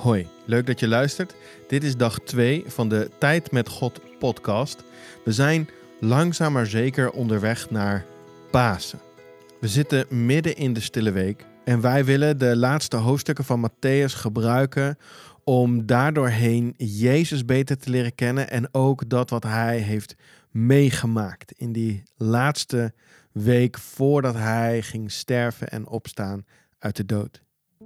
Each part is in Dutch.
Hoi, leuk dat je luistert. Dit is dag 2 van de Tijd met God podcast. We zijn langzaam maar zeker onderweg naar Pasen. We zitten midden in de stille week en wij willen de laatste hoofdstukken van Mattheüs gebruiken om daardoorheen Jezus beter te leren kennen en ook dat wat hij heeft meegemaakt in die laatste week voordat hij ging sterven en opstaan uit de dood.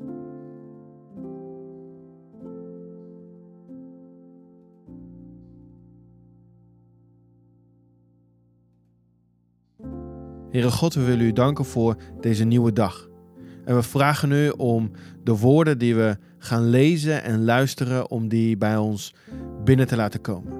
Heere God, we willen u danken voor deze nieuwe dag. En we vragen u om de woorden die we gaan lezen en luisteren, om die bij ons binnen te laten komen.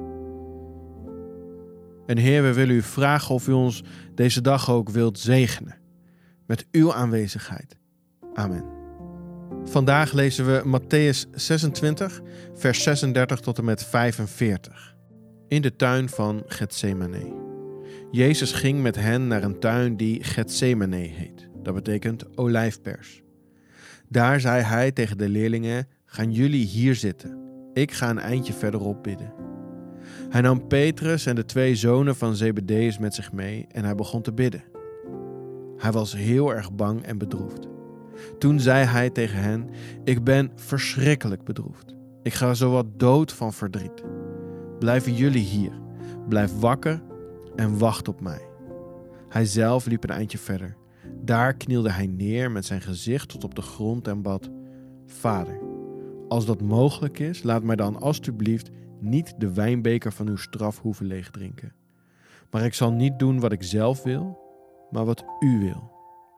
En Heer, we willen u vragen of u ons deze dag ook wilt zegenen. Met uw aanwezigheid. Amen. Vandaag lezen we Mattheüs 26, vers 36 tot en met 45. In de tuin van Getsemane. Jezus ging met hen naar een tuin die Getsemane heet. Dat betekent olijfpers. Daar zei hij tegen de leerlingen: gaan jullie hier zitten. Ik ga een eindje verderop bidden. Hij nam Petrus en de 2 zonen van Zebedeus met zich mee en hij begon te bidden. Hij was heel erg bang en bedroefd. Toen zei hij tegen hen: ik ben verschrikkelijk bedroefd. Ik ga zowat dood van verdriet. Blijven jullie hier. Blijf wakker en wacht op mij. Hij zelf liep een eindje verder. Daar knielde hij neer met zijn gezicht tot op de grond en bad: Vader, als dat mogelijk is, laat mij dan alstublieft niet de wijnbeker van uw straf hoeven leegdrinken. Maar ik zal niet doen wat ik zelf wil, maar wat u wil.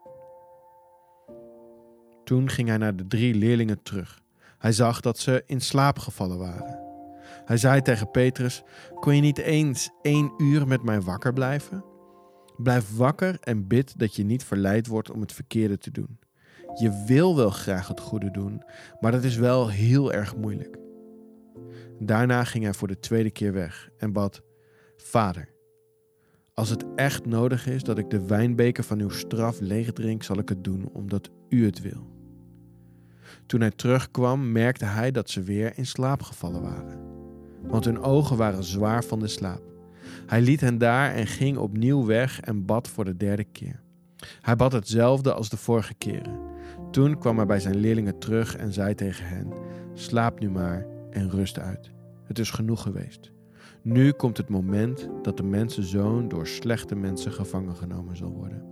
Toen ging hij naar de 3 leerlingen terug. Hij zag dat ze in slaap gevallen waren. Hij zei tegen Petrus: kon je niet eens 1 uur met mij wakker blijven? Blijf wakker en bid dat je niet verleid wordt om het verkeerde te doen. Je wil wel graag het goede doen, maar dat is wel heel erg moeilijk. Daarna ging hij voor de 2e keer weg en bad: Vader, als het echt nodig is dat ik de wijnbeker van uw straf leegdrink, zal ik het doen, omdat u het wil. Toen hij terugkwam, merkte hij dat ze weer in slaap gevallen waren. Want hun ogen waren zwaar van de slaap. Hij liet hen daar en ging opnieuw weg en bad voor de 3e keer. Hij bad hetzelfde als de vorige keren. Toen kwam hij bij zijn leerlingen terug en zei tegen hen: slaap nu maar en rust uit. Het is genoeg geweest. Nu komt het moment dat de mensenzoon door slechte mensen gevangen genomen zal worden.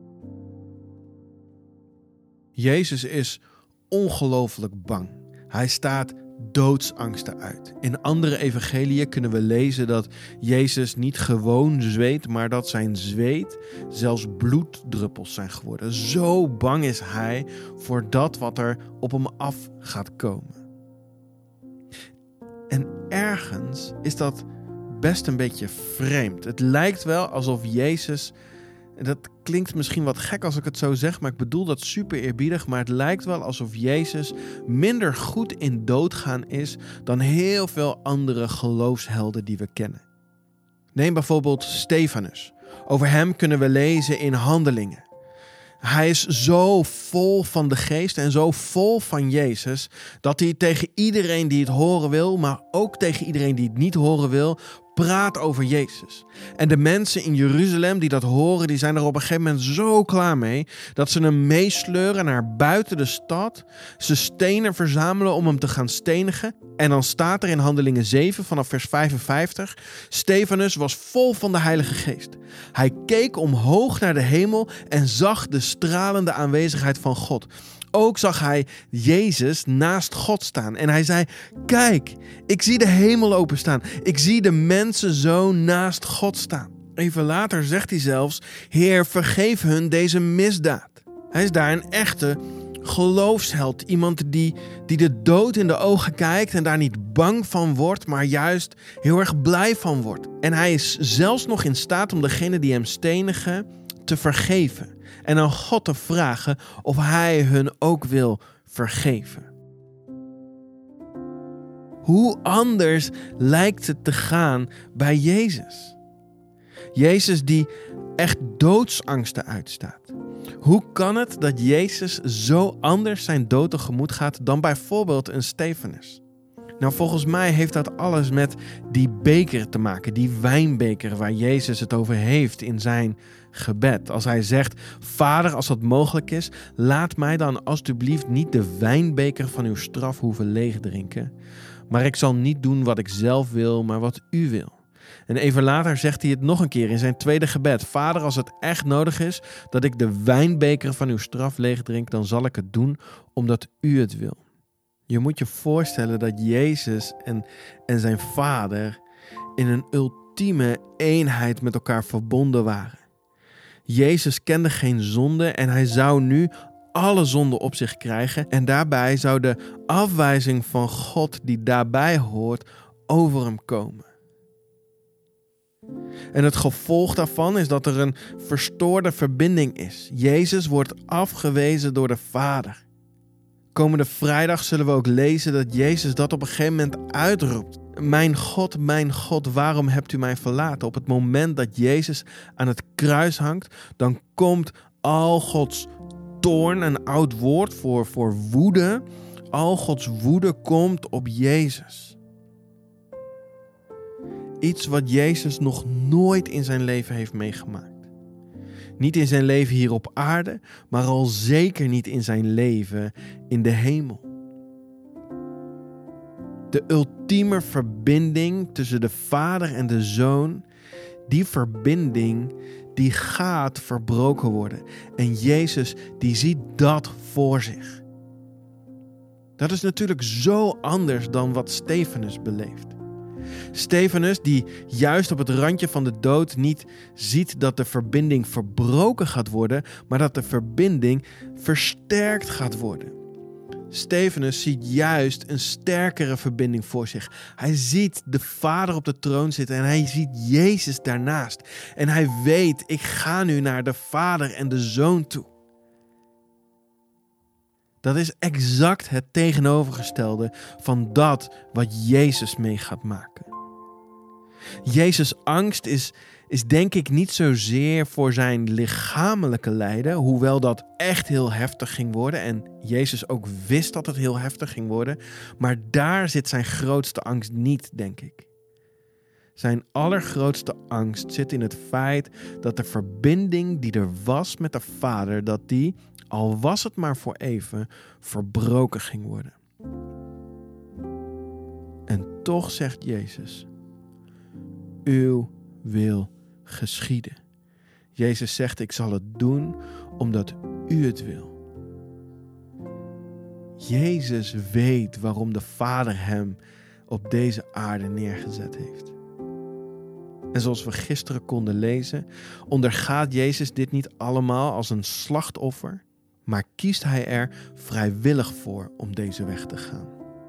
Jezus is ongelooflijk bang. Hij staat doodsangsten uit. In andere evangeliën kunnen we lezen dat Jezus niet gewoon zweet, maar dat zijn zweet zelfs bloeddruppels zijn geworden. Zo bang is hij voor dat wat er op hem af gaat komen. En ergens is dat best een beetje vreemd. Het lijkt wel alsof Jezus, en dat klinkt misschien wat gek als ik het zo zeg, maar ik bedoel dat super eerbiedig, maar het lijkt wel alsof Jezus minder goed in doodgaan is dan heel veel andere geloofshelden die we kennen. Neem bijvoorbeeld Stefanus. Over hem kunnen we lezen in Handelingen. Hij is zo vol van de geest en zo vol van Jezus, dat hij tegen iedereen die het horen wil, maar ook tegen iedereen die het niet horen wil, praat over Jezus. En de mensen in Jeruzalem die dat horen, die zijn er op een gegeven moment zo klaar mee, dat ze hem meesleuren naar buiten de stad. Ze stenen verzamelen om hem te gaan stenigen. En dan staat er in Handelingen 7 vanaf vers 55... Stefanus was vol van de Heilige Geest. Hij keek omhoog naar de hemel en zag de stralende aanwezigheid van God. Ook zag hij Jezus naast God staan. En hij zei: kijk, ik zie de hemel openstaan. Ik zie de mensenzoon naast God staan. Even later zegt hij zelfs: Heer, vergeef hun deze misdaad. Hij is daar een echte geloofsheld. Iemand die de dood in de ogen kijkt en daar niet bang van wordt, maar juist heel erg blij van wordt. En hij is zelfs nog in staat om degene die hem stenigen te vergeven. En aan God te vragen of hij hun ook wil vergeven. Hoe anders lijkt het te gaan bij Jezus? Jezus die echt doodsangsten uitstaat. Hoe kan het dat Jezus zo anders zijn dood tegemoet gaat dan bijvoorbeeld een Stefanus? Nou, volgens mij heeft dat alles met die beker te maken, die wijnbeker waar Jezus het over heeft in zijn gebed. Als hij zegt, Vader, als dat mogelijk is, laat mij dan alstublieft niet de wijnbeker van uw straf hoeven leegdrinken. Maar ik zal niet doen wat ik zelf wil, maar wat u wil. En even later zegt hij het nog een keer in zijn tweede gebed. Vader, als het echt nodig is dat ik de wijnbeker van uw straf leegdrink, dan zal ik het doen omdat u het wil. Je moet je voorstellen dat Jezus en zijn Vader in een ultieme eenheid met elkaar verbonden waren. Jezus kende geen zonde en hij zou nu alle zonden op zich krijgen. En daarbij zou de afwijzing van God die daarbij hoort over hem komen. En het gevolg daarvan is dat er een verstoorde verbinding is. Jezus wordt afgewezen door de Vader. Komende vrijdag zullen we ook lezen dat Jezus dat op een gegeven moment uitroept. Mijn God, waarom hebt u mij verlaten? Op het moment dat Jezus aan het kruis hangt, dan komt al Gods toorn, een oud woord voor woede. Al Gods woede komt op Jezus. Iets wat Jezus nog nooit in zijn leven heeft meegemaakt. Niet in zijn leven hier op aarde, maar al zeker niet in zijn leven in de hemel. De ultieme verbinding tussen de Vader en de Zoon, die verbinding die gaat verbroken worden. En Jezus die ziet dat voor zich. Dat is natuurlijk zo anders dan wat Stefanus beleeft. Stefanus, die juist op het randje van de dood niet ziet dat de verbinding verbroken gaat worden, maar dat de verbinding versterkt gaat worden. Stefanus ziet juist een sterkere verbinding voor zich. Hij ziet de Vader op de troon zitten en hij ziet Jezus daarnaast. En hij weet, ik ga nu naar de Vader en de Zoon toe. Dat is exact het tegenovergestelde van dat wat Jezus mee gaat maken. Jezus' angst is denk ik niet zozeer voor zijn lichamelijke lijden, hoewel dat echt heel heftig ging worden en Jezus ook wist dat het heel heftig ging worden, maar daar zit zijn grootste angst niet, denk ik. Zijn allergrootste angst zit in het feit dat de verbinding die er was met de Vader, dat die, al was het maar voor even, verbroken ging worden. En toch zegt Jezus, uw wil geschieden. Jezus zegt, ik zal het doen omdat u het wil. Jezus weet waarom de Vader hem op deze aarde neergezet heeft. En zoals we gisteren konden lezen, ondergaat Jezus dit niet allemaal als een slachtoffer, maar kiest hij er vrijwillig voor om deze weg te gaan.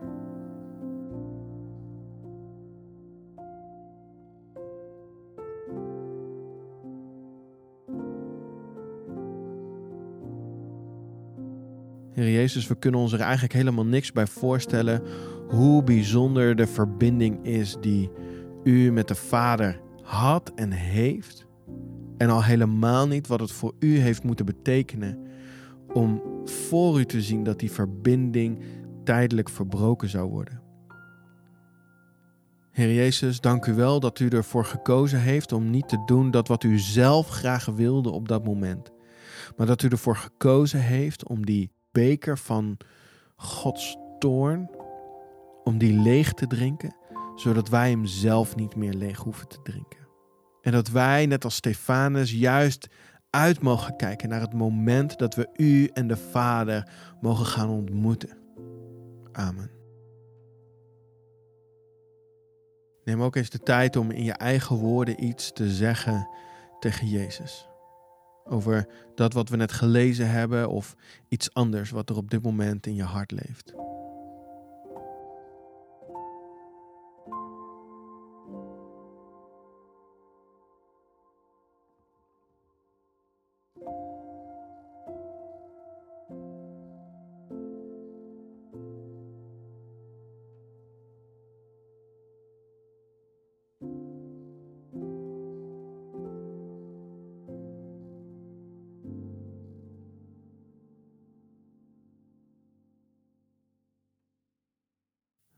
Heer Jezus, we kunnen ons er eigenlijk helemaal niks bij voorstellen hoe bijzonder de verbinding is die u met de Vader had en heeft. En al helemaal niet wat het voor u heeft moeten betekenen om voor u te zien dat die verbinding tijdelijk verbroken zou worden. Heer Jezus, dank u wel dat u ervoor gekozen heeft om niet te doen dat wat u zelf graag wilde op dat moment. Maar dat u ervoor gekozen heeft om die beker van Gods toorn, om die leeg te drinken, zodat wij hem zelf niet meer leeg hoeven te drinken. En dat wij, net als Stefanus, juist uit mogen kijken naar het moment dat we u en de Vader mogen gaan ontmoeten. Amen. Neem ook eens de tijd om in je eigen woorden iets te zeggen tegen Jezus. Over dat wat we net gelezen hebben of iets anders wat er op dit moment in je hart leeft.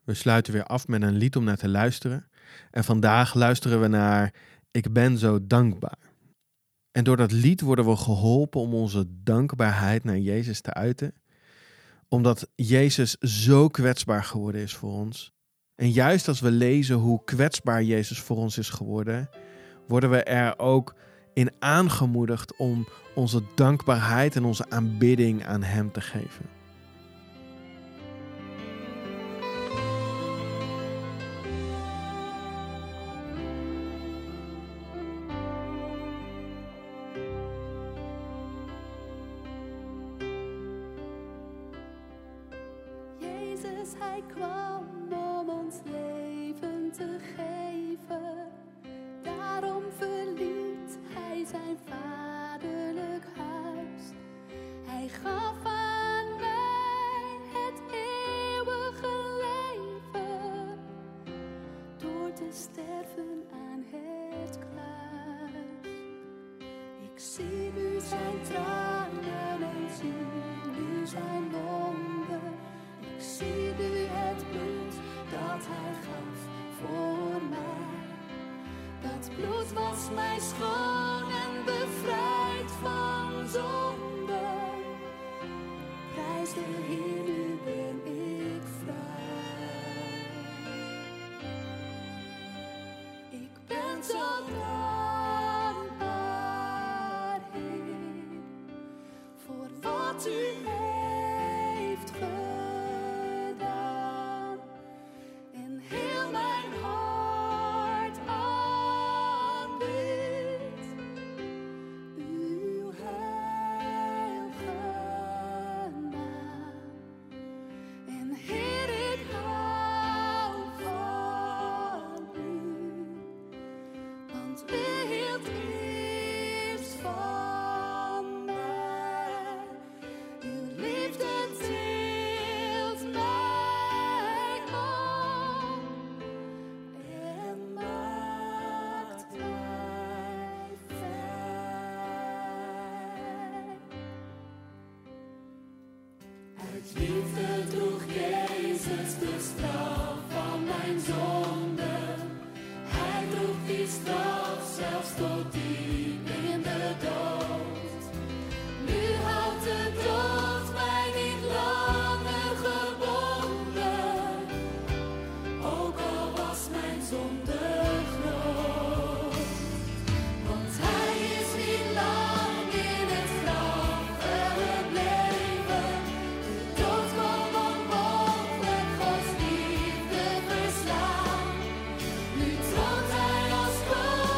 We sluiten weer af met een lied om naar te luisteren. En vandaag luisteren we naar Ik ben zo dankbaar. En door dat lied worden we geholpen om onze dankbaarheid naar Jezus te uiten. Omdat Jezus zo kwetsbaar geworden is voor ons. En juist als we lezen hoe kwetsbaar Jezus voor ons is geworden, worden we er ook in aangemoedigd om onze dankbaarheid en onze aanbidding aan Hem te geven. Hij kwam om ons leven te geven. Daarom verliet hij zijn vaderlijk huis. Hij gaf aan mij het eeuwige leven. Door te sterven aan het kruis. Ik zie nu zijn tranen en zie nu zijn wonden. Ik zie nu het bloed dat hij gaf voor mij. Dat bloed was mij schoon en bevrijd van zonde. Prijs de Heer, nu ben ik vrij. Ik ben zo dankbaar, Heer, voor wat u heeft gedaan. Uit liefde droeg Jezus de straf van mijn zonde. Hij droeg die straf zelfs tot diep in de dood. Nu houdt de dood mij niet langer gebonden. Ook al was mijn zonde groot. Want hij is niet lang in het graf gebleven. Dood kwam onmogelijk Gods liefde verslaan. Nu troont hij als koning.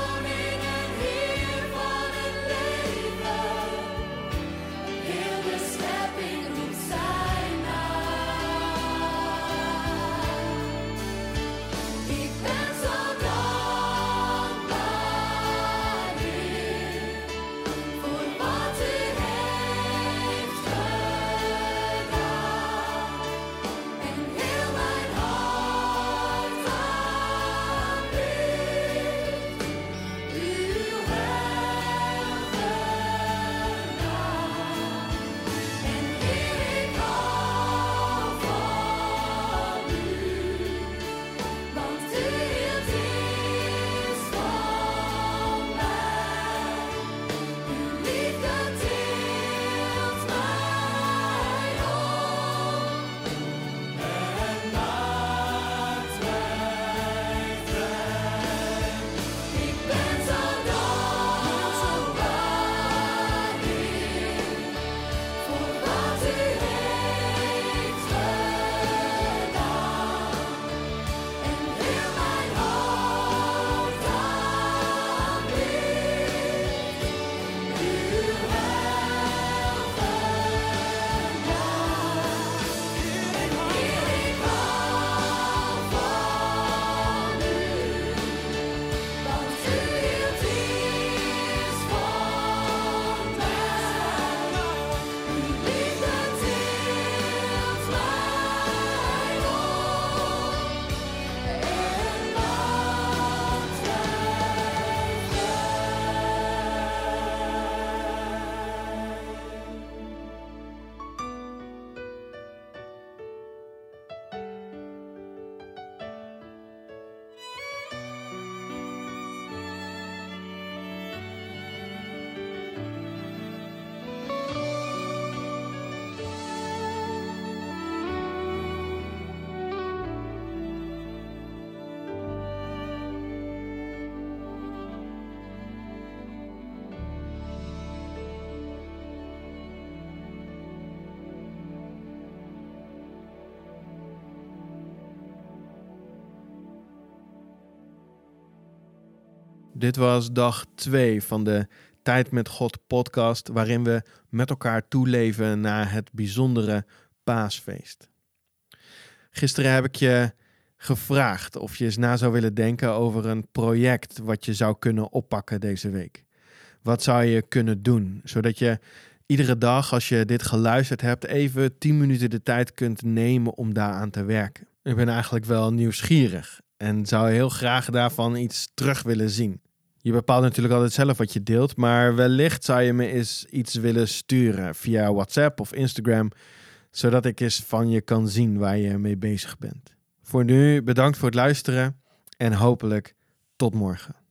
Dit was dag 2 van de Tijd met God podcast, waarin we met elkaar toeleven naar het bijzondere paasfeest. Gisteren heb ik je gevraagd of je eens na zou willen denken over een project wat je zou kunnen oppakken deze week. Wat zou je kunnen doen, zodat je iedere dag als je dit geluisterd hebt even 10 minuten de tijd kunt nemen om daaraan te werken. Ik ben eigenlijk wel nieuwsgierig en zou heel graag daarvan iets terug willen zien. Je bepaalt natuurlijk altijd zelf wat je deelt, maar wellicht zou je me eens iets willen sturen via WhatsApp of Instagram, zodat ik eens van je kan zien waar je mee bezig bent. Voor nu bedankt voor het luisteren en hopelijk tot morgen.